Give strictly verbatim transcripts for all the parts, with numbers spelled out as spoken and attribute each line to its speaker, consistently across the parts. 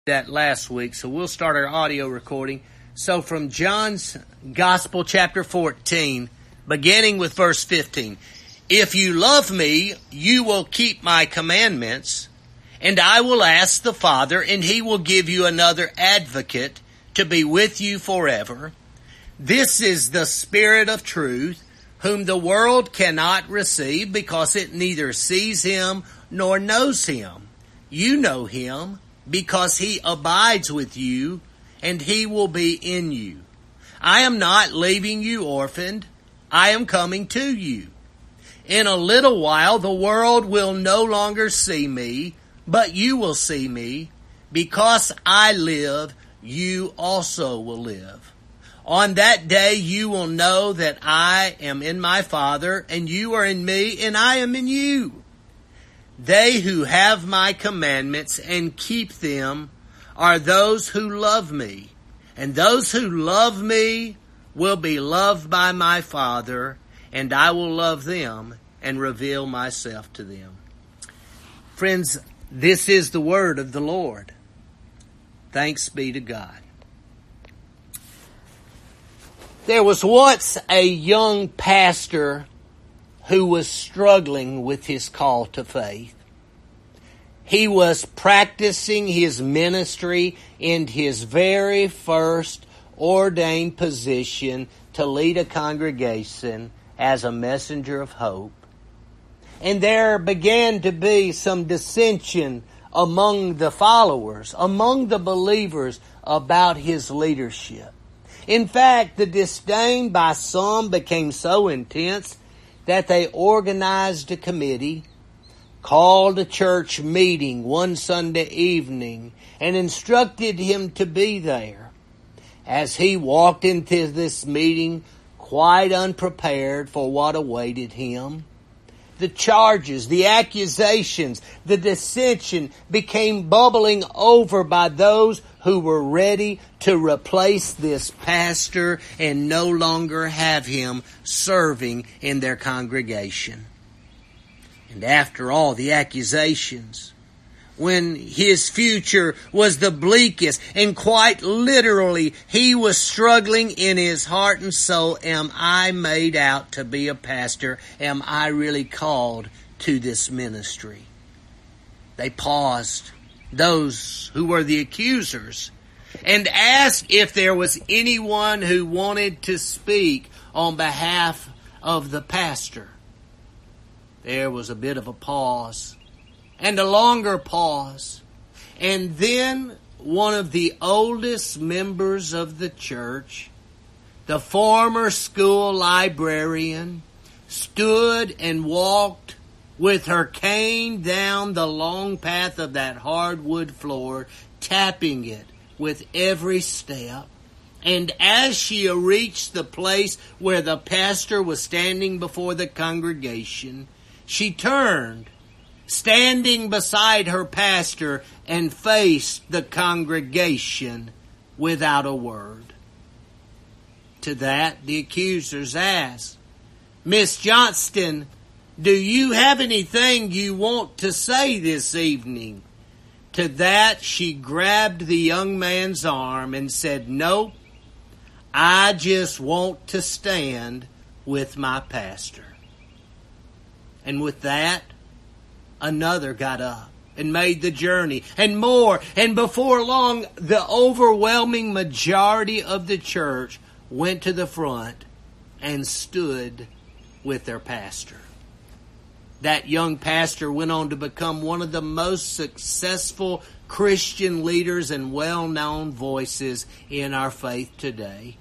Speaker 1: that last week, so we'll start our audio recording. So from John's Gospel, chapter fourteen, beginning with verse fifteen. If you love me, you will keep my commandments, and I will ask the Father, and he will give you another advocate to be with you forever. This is the Spirit of truth, whom the world cannot receive because it neither sees him nor knows him. You know him because he abides with you, and he will be in you. I am not leaving you orphaned. I am coming to you. In a little while the world will no longer see me, but you will see me. Because I live, you also will live. On that day you will know that I am in my Father, and you are in me, and I am in you. They who have my commandments and keep them are those who love me, and those who love me will be loved by my Father, and I will love them and reveal myself to them. Friends, this is the word of the Lord. Thanks be to God. There was once a young pastor who was struggling with his call to faith. He was practicing his ministry in his very first ordained position to lead a congregation as a messenger of hope. And there began to be some dissension among the followers, among the believers, about his leadership. In fact, the disdain by some became so intense that they organized a committee, called a church meeting one Sunday evening, and instructed him to be there. As he walked into this meeting, quite unprepared for what awaited him, the charges, the accusations, the dissension became bubbling over by those who were ready to replace this pastor and no longer have him serving in their congregation. And after all the accusations, when his future was the bleakest, and quite literally he was struggling in his heart and soul, am I made out to be a pastor? Am I really called to this ministry? They paused, those who were the accusers, and asked if there was anyone who wanted to speak on behalf of the pastor. There was a bit of a pause, and a longer pause. And then one of the oldest members of the church, the former school librarian, stood and walked with her cane down the long path of that hardwood floor, tapping it with every step. And as she reached the place where the pastor was standing before the congregation, she turned, standing beside her pastor, and faced the congregation without a word. To that, the accusers asked, Miss Johnston, do you have anything you want to say this evening? To that, she grabbed the young man's arm and said, Nope, I just want to stand with my pastor. And with that, another got up and made the journey, and more. And before long, the overwhelming majority of the church went to the front and stood with their pastor. That young pastor went on to become one of the most successful Christian leaders and well-known voices in our faith today.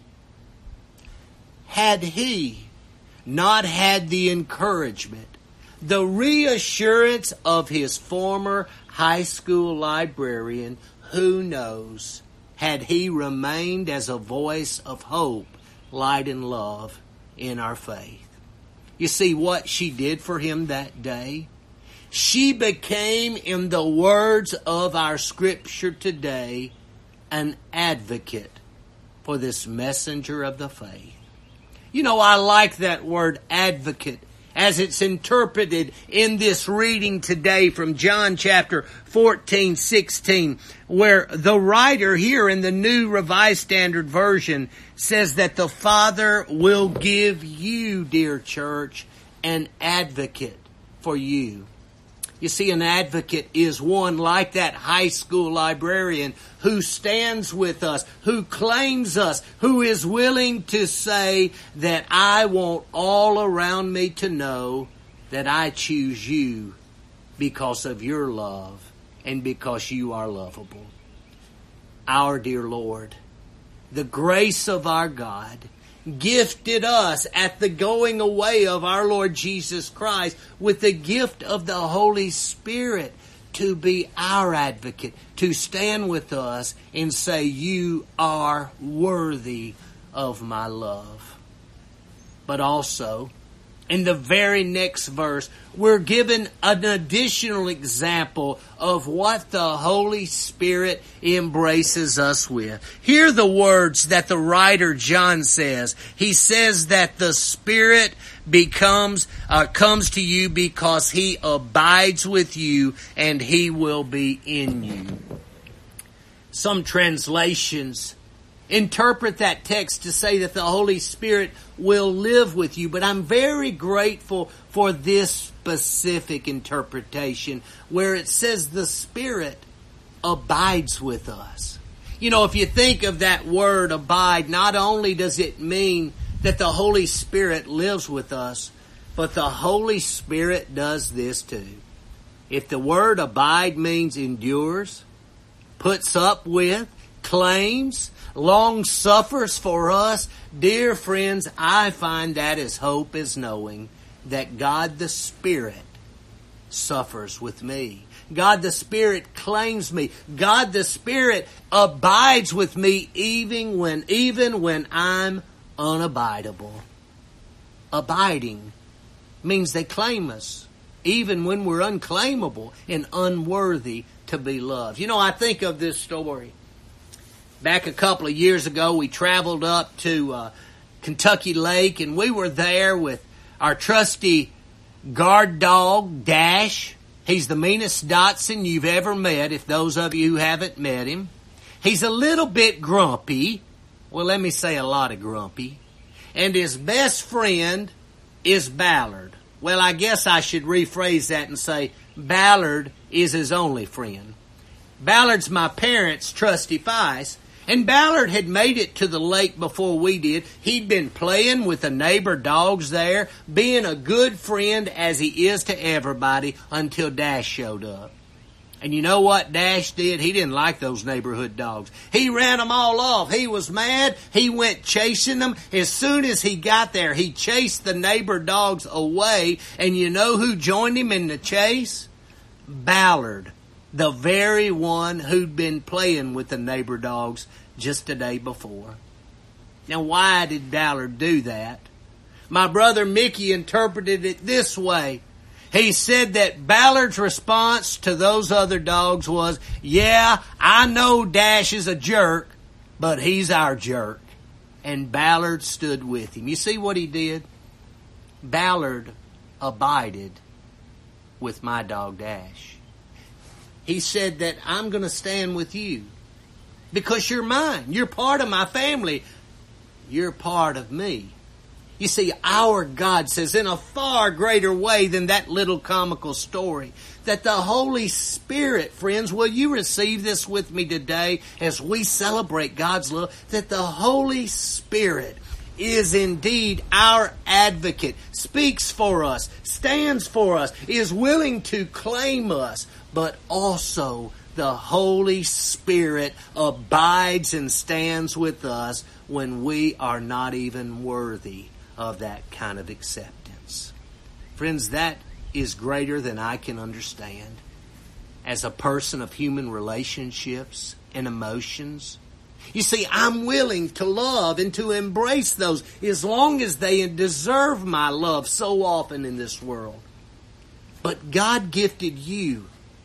Speaker 1: Had he not had the encouragement, the reassurance of his former high school librarian, who knows, had he remained as a voice of hope, light, and love in our faith. You see what she did for him that day? She became, in the words of our scripture today, an advocate for this messenger of the faith. You know, I like that word advocate. as it's interpreted in this reading today from John chapter fourteen, sixteen, where the writer here in the New Revised Standard Version says that the Father will give you, dear church, an advocate for you. You see, an advocate is one like that high school librarian who stands with us, who claims us, who is willing to say that I want all around me to know that I choose you because of your love and because you are lovable. Our dear Lord, the grace of our God, gifted us at the going away of our Lord Jesus Christ with the gift of the Holy Spirit to be our advocate, to stand with us and say, you are worthy of my love. But also, in the very next verse, we're given an additional example of what the Holy Spirit embraces us with. Hear the words that the writer John says. He says that the Spirit becomes, uh, comes to you because He abides with you and He will be in you. Some translations interpret that text to say that the Holy Spirit will live with you, but I'm very grateful for this specific interpretation where it says the Spirit abides with us. You know, if you think of that word abide, not only does it mean that the Holy Spirit lives with us, but the Holy Spirit does this too. If the word abide means endures, puts up with, claims, long suffers for us, dear friends, I find that as hope as knowing that God the Spirit suffers with me. God the Spirit claims me. God the Spirit abides with me even when, even when I'm unabidable. Abiding means they claim us even when we're unclaimable and unworthy to be loved. You know, I think of this story. Back a couple of years ago, we traveled up to uh, Kentucky Lake, and we were there with our trusty guard dog, Dash. He's the meanest Dachshund you've ever met, if those of you who haven't met him. He's a little bit grumpy. Well, let me say a lot of grumpy. And his best friend is Ballard. Well, I guess I should rephrase that and say Ballard is his only friend. Ballard's my parents' trusty Feist. And Ballard had made it to the lake before we did. He'd been playing with the neighbor dogs there, being a good friend as he is to everybody until Dash showed up. And you know what Dash did? He didn't like those neighborhood dogs. He ran them all off. He was mad. He went chasing them. As soon as he got there, he chased the neighbor dogs away. And you know who joined him in the chase? Ballard. The very one who'd been playing with the neighbor dogs just the day before. Now, why did Ballard do that? My brother Mickey interpreted it this way. He said that Ballard's response to those other dogs was, yeah, I know Dash is a jerk, but he's our jerk. And Ballard stood with him. You see what he did? Ballard abided with my dog Dash. He said that I'm going to stand with you because you're mine. You're part of my family. You're part of me. You see, our God says in a far greater way than that little comical story that the Holy Spirit, friends, will you receive this with me today as we celebrate God's love, that the Holy Spirit is indeed our advocate, speaks for us, stands for us, is willing to claim us, but also the Holy Spirit abides and stands with us when we are not even worthy of that kind of acceptance. Friends, that is greater than I can understand. As a person of human relationships and emotions, you see, I'm willing to love and to embrace those as long as they deserve my love so often in this world. But God gifted you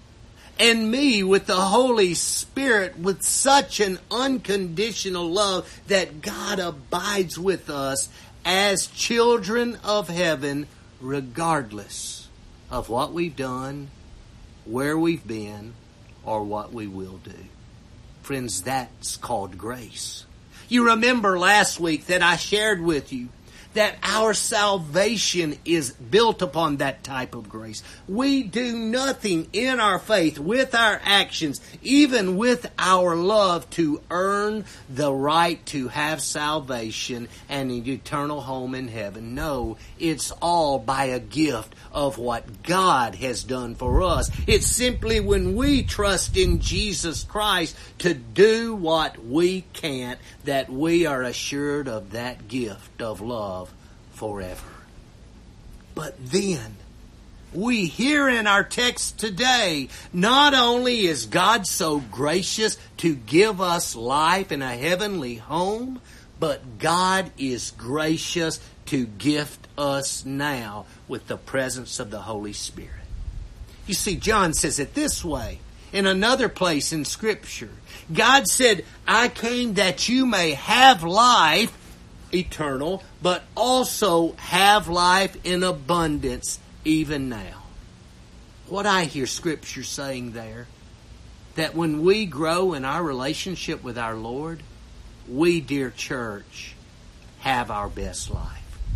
Speaker 1: and me with the Holy Spirit with such an unconditional love that God abides with us as children of heaven, regardless of what we've done, where we've been, or what we will do. Friends, that's called grace. You remember last week that I shared with you that our salvation is built upon that type of grace. We do nothing in our faith, with our actions, even with our love, to earn the right to have salvation and an eternal home in heaven. No, it's all by a gift of what God has done for us. It's simply when we trust in Jesus Christ to do what we can't, that we are assured of that gift of love forever. But then, we hear in our text today, not only is God so gracious to give us life in a heavenly home, but God is gracious to gift us now with the presence of the Holy Spirit. You see, John says it this way in another place in Scripture. God said, I came that you may have life eternal, but also have life in abundance even now. What I hear Scripture saying there, that when we grow in our relationship with our Lord, we, dear church, have our best life.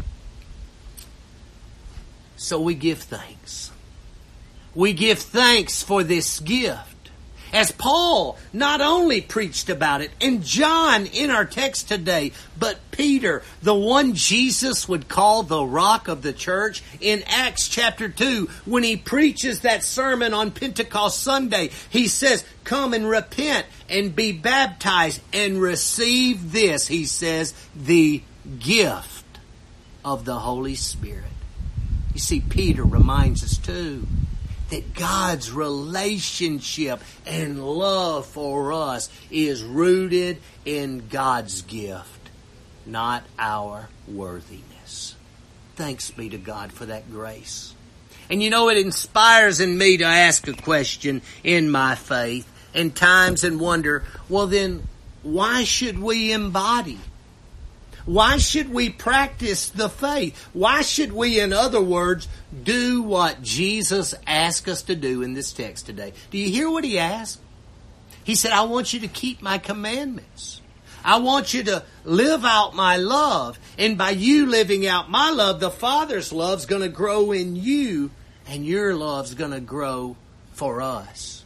Speaker 1: So we give thanks. We give thanks for this gift. As Paul not only preached about it, and John in our text today, but Peter, the one Jesus would call the rock of the church, in Acts chapter two, when he preaches that sermon on Pentecost Sunday, he says, come and repent and be baptized and receive this, he says, the gift of the Holy Spirit. You see, Peter reminds us too that God's relationship and love for us is rooted in God's gift, not our worthiness. Thanks be to God for that grace. And you know, it inspires in me to ask a question in my faith and times and wonder, well then, why should we embody? Why should we practice the faith? Why should we, in other words, do what Jesus asked us to do in this text today? Do you hear what he asked? He said, I want you to keep my commandments. I want you to live out my love. And by you living out my love, the Father's love's going to grow in you, and your love's going to grow for us.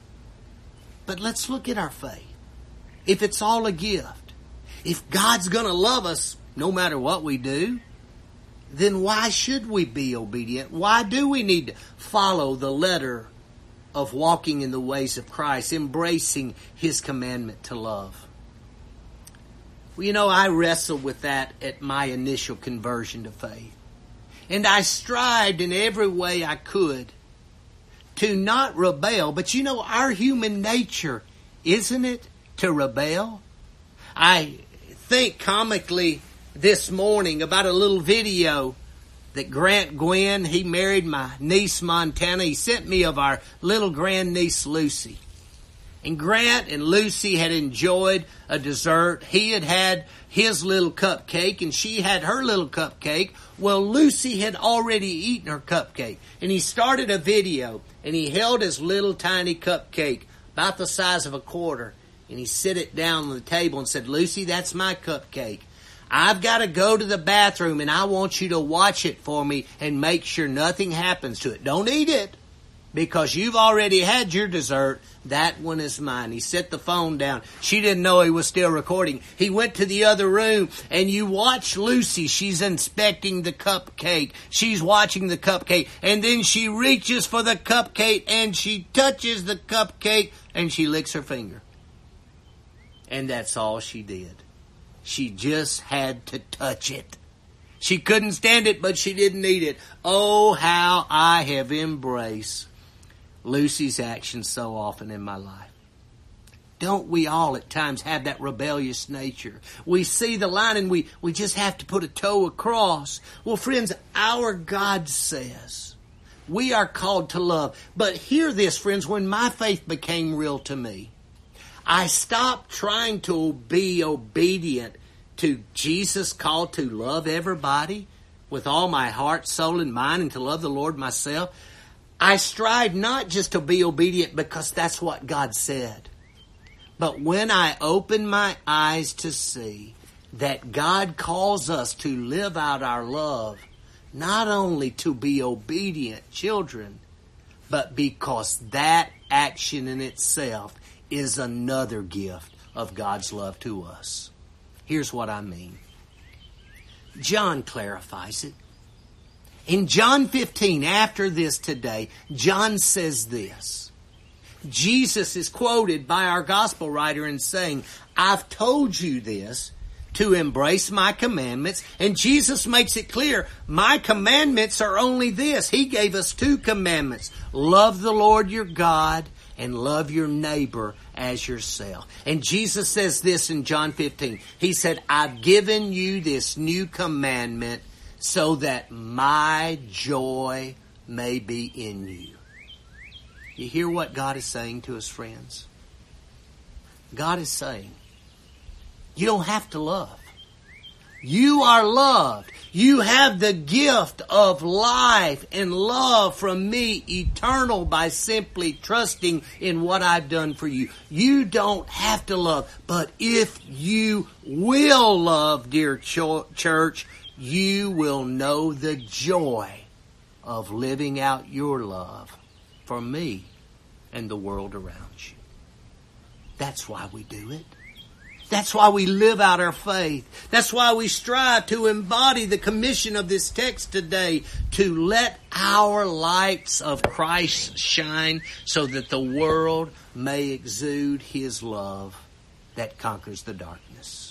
Speaker 1: But let's look at our faith. If it's all a gift, if God's going to love us no matter what we do, then why should we be obedient? Why do we need to follow the letter of walking in the ways of Christ, embracing His commandment to love? Well, you know, I wrestled with that at my initial conversion to faith. And I strived in every way I could to not rebel. But you know, our human nature, isn't it, to rebel? I think comically this morning about a little video that Grant Gwynn, he married my niece Montana. He sent me of our little grandniece Lucy. And Grant and Lucy had enjoyed a dessert. He had had his little cupcake and she had her little cupcake. Well, Lucy had already eaten her cupcake. And he started a video and he held his little tiny cupcake about the size of a quarter. And he set it down on the table and said, Lucy, that's my cupcake. I've got to go to the bathroom and I want you to watch it for me and make sure nothing happens to it. Don't eat it because you've already had your dessert. That one is mine. He set the phone down. She didn't know he was still recording. He went to the other room and you watch Lucy. She's inspecting the cupcake. She's watching the cupcake. And then she reaches for the cupcake and she touches the cupcake and she licks her finger. And that's all she did. She just had to touch it. She couldn't stand it, but she didn't eat it. Oh, how I have embraced Lucy's actions so often in my life. Don't we all at times have that rebellious nature? We see the line and we, we just have to put a toe across. Well, friends, our God says we are called to love. But hear this, friends, when my faith became real to me, I stopped trying to be obedient to Jesus' call to love everybody with all my heart, soul, and mind, and to love the Lord myself. I strive not just to be obedient because that's what God said. But when I open my eyes to see that God calls us to live out our love, not only to be obedient children, but because that action in itself is another gift of God's love to us. Here's what I mean. John clarifies it. In John fifteen, after this today, John says this. Jesus is quoted by our gospel writer in saying, I've told you this to embrace my commandments. And Jesus makes it clear, my commandments are only this. He gave us two commandments. Love the Lord your God and love your neighbor as yourself. And Jesus says this in John fifteen. He said, I've given you this new commandment so that my joy may be in you. You hear what God is saying to us, friends? God is saying, you don't have to love. You are loved. You have the gift of life and love from me, eternal, by simply trusting in what I've done for you. You don't have to love. But if you will love, dear church, you will know the joy of living out your love for me and the world around you. That's why we do it. That's why we live out our faith. That's why we strive to embody the commission of this text today, to let our lights of Christ shine so that the world may exude His love that conquers the darkness.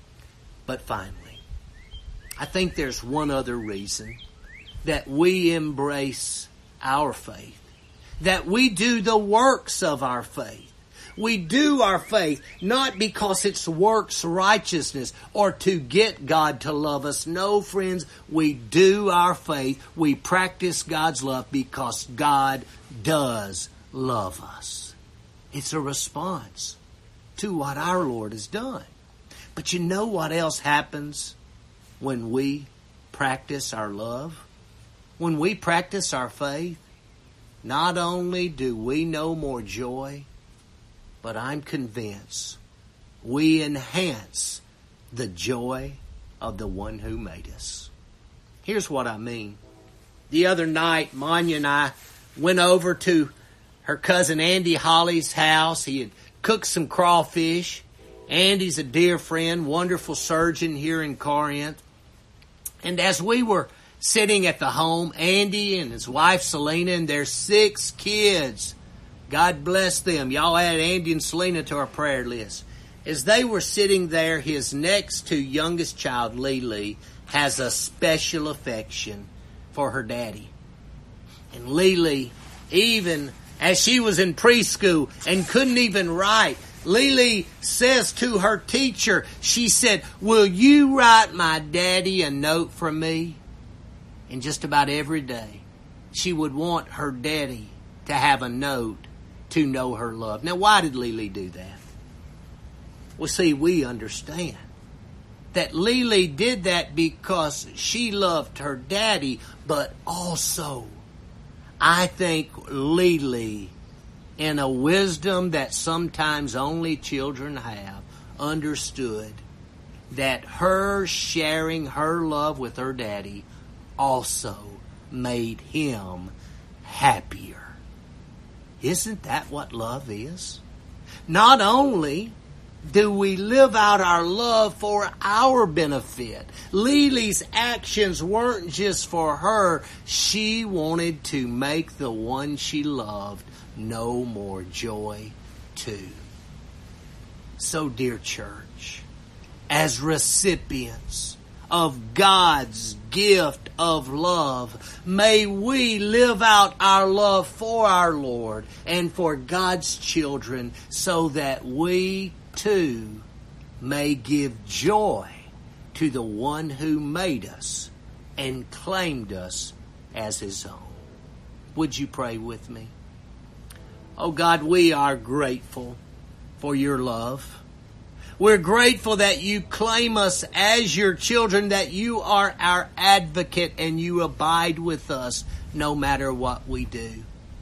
Speaker 1: But finally, I think there's one other reason that we embrace our faith, that we do the works of our faith. We do our faith not because it's works righteousness or to get God to love us. No, friends, we do our faith. We practice God's love because God does love us. It's a response to what our Lord has done. But you know what else happens when we practice our love? When we practice our faith, not only do we know more joy, but I'm convinced we enhance the joy of the one who made us. Here's what I mean. The other night, Manya and I went over to her cousin Andy Holly's house. He had cooked some crawfish. Andy's a dear friend, wonderful surgeon here in Corinth. And as we were sitting at the home, Andy and his wife Selena and their six kids, God bless them. Y'all add Andy and Selena to our prayer list. As they were sitting there, his next to youngest child, Lily, has a special affection for her daddy. And Lily, even as she was in preschool and couldn't even write, Lily says to her teacher, she said, will you write my daddy a note for me? And just about every day, she would want her daddy to have a note to know her love. Now, why did Lily do that? Well, see, we understand that Lily did that because she loved her daddy, but also, I think Lily, in a wisdom that sometimes only children have, understood that her sharing her love with her daddy also made him happier. Isn't that what love is? Not only do we live out our love for our benefit, Lily's actions weren't just for her. She wanted to make the one she loved know more joy too. So, dear church, as recipients of God's gift of love, may we live out our love for our Lord and for God's children so that we too may give joy to the one who made us and claimed us as His own. Would you pray with me? Oh God, we are grateful for your love. We're grateful that you claim us as your children, that you are our advocate and you abide with us no matter what we do.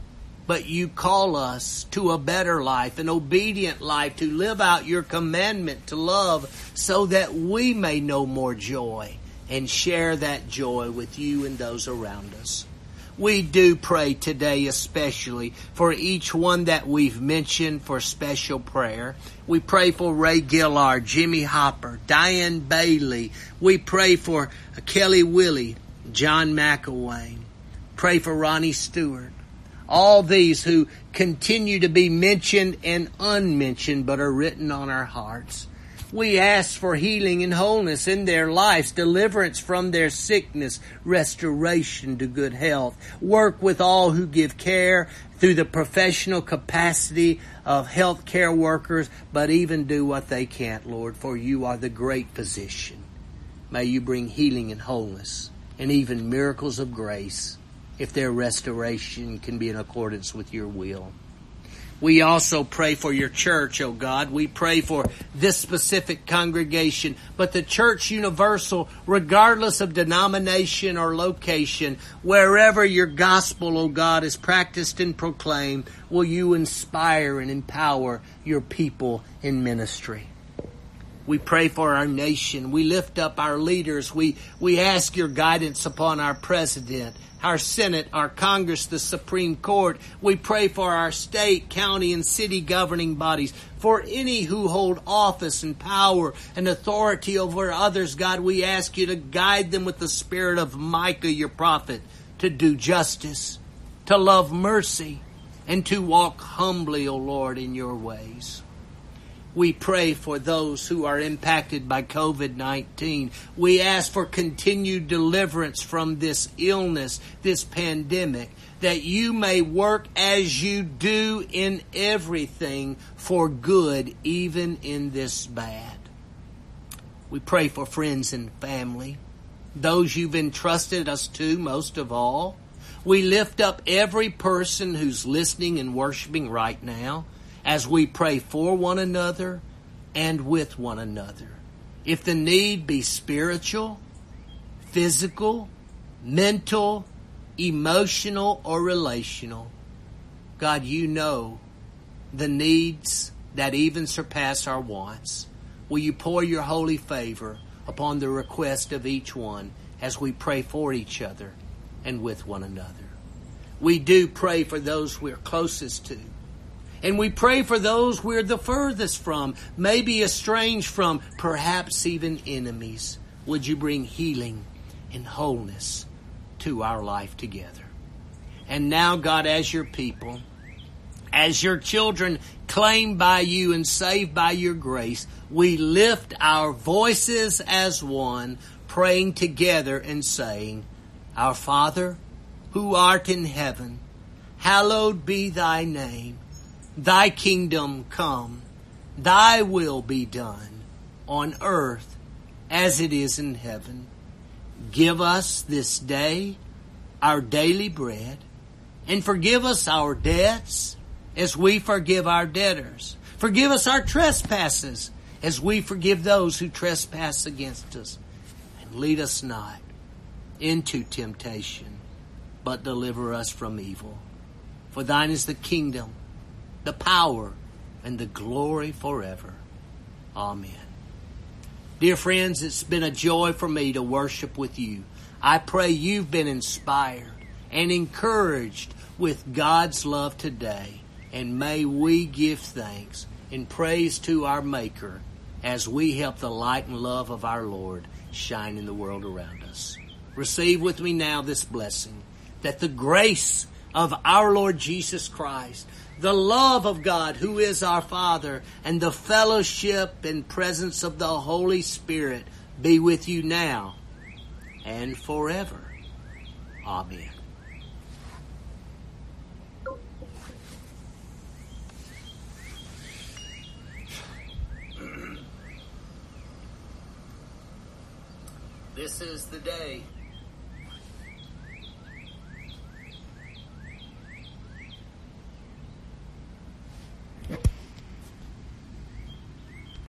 Speaker 1: But you call us to a better life, an obedient life, to live out your commandment to love, so that we may know more joy and share that joy with you and those around us. We do pray today especially for each one that we've mentioned for special prayer. We pray for Ray Gillard, Jimmy Hopper, Diane Bailey. We pray for Kelly Willie, John McElwain. Pray for Ronnie Stewart. All these who continue to be mentioned and unmentioned but are written on our hearts. We ask for healing and wholeness in their lives, deliverance from their sickness, restoration to good health. Work with all who give care through the professional capacity of health care workers, but even do what they can't, Lord, for you are the great physician. May you bring healing and wholeness and even miracles of grace, if their restoration can be in accordance with your will. We also pray for your church, oh God. We pray for this specific congregation, but the church universal, regardless of denomination or location, wherever your gospel, oh God, is practiced and proclaimed, will you inspire and empower your people in ministry. We pray for our nation. We lift up our leaders. We, we ask your guidance upon our president, our Senate, our Congress, the Supreme Court. We pray for our state, county, and city governing bodies. For any who hold office and power and authority over others, God, we ask you to guide them with the spirit of Micah, your prophet, to do justice, to love mercy, and to walk humbly, O Lord, in your ways. We pray for those who are impacted by covid nineteen. We ask for continued deliverance from this illness, this pandemic, that you may work as you do in everything for good, even in this bad. We pray for friends and family, those you've entrusted us to most of all. We lift up every person who's listening and worshiping right now, as we pray for one another and with one another. If the need be spiritual, physical, mental, emotional, or relational, God, you know the needs that even surpass our wants. Will you pour your holy favor upon the request of each one as we pray for each other and with one another? We do pray for those we're closest to. And we pray for those we're the furthest from, maybe estranged from, perhaps even enemies. Would you bring healing and wholeness to our life together? And now, God, as your people, as your children claimed by you and saved by your grace, we lift our voices as one, praying together and saying, Our Father, who art in heaven, hallowed be thy name. Thy kingdom come, thy will be done on earth as it is in heaven. Give us this day our daily bread, and forgive us our debts as we forgive our debtors. Forgive us our trespasses as we forgive those who trespass against us. And lead us not into temptation, but deliver us from evil. For thine is the kingdom, the power, and the glory forever. Amen. Dear friends, it's been a joy for me to worship with you. I pray you've been inspired and encouraged with God's love today. And may we give thanks and praise to our Maker as we help the light and love of our Lord shine in the world around us. Receive with me now this blessing, that the grace of our Lord Jesus Christ, the love of God, who is our Father, and the fellowship and presence of the Holy Spirit be with you now and forever. Amen. This is the day